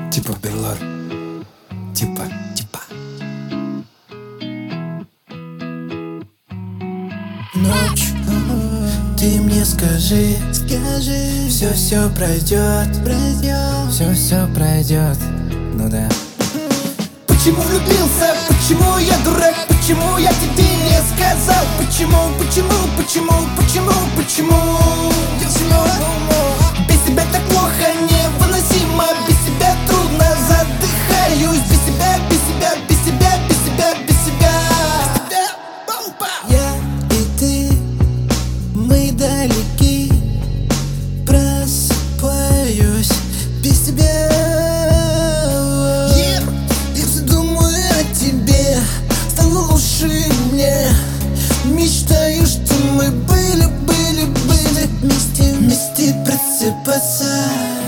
Типа Берлор. Типа. Ночь, ты мне скажи, все пройдет, все пройдет, ну да. Почему влюбился, почему я дурак, почему я тебе не сказал? Почему? Без тебя так плохо, невыносимо, без тебя трудно, задыхаюсь. Без тебя. Я и ты, мы далеки, просыпаюсь без тебя. Я все думаю о тебе, стало лучше мне. Мечтаю, что мы были вместе просыпаться.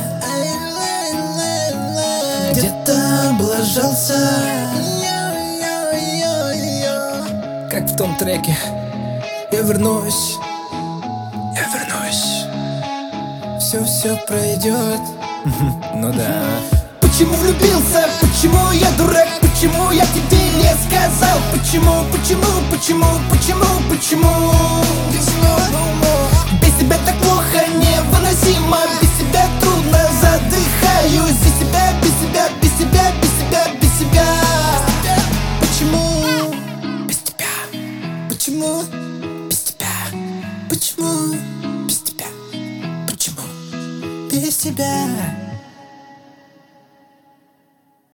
Где-то облажался, как в том треке. Я вернусь, все пройдет, ну да. Почему влюбился, почему я дурак, почему я тебе не сказал? Почему? Без тебя так плохо, невыносимо, без тебя трудно, задыхаюсь. Без тебя. Почему? Без тебя. Почему? Без тебя. Почему? Без тебя. Почему? Без тебя.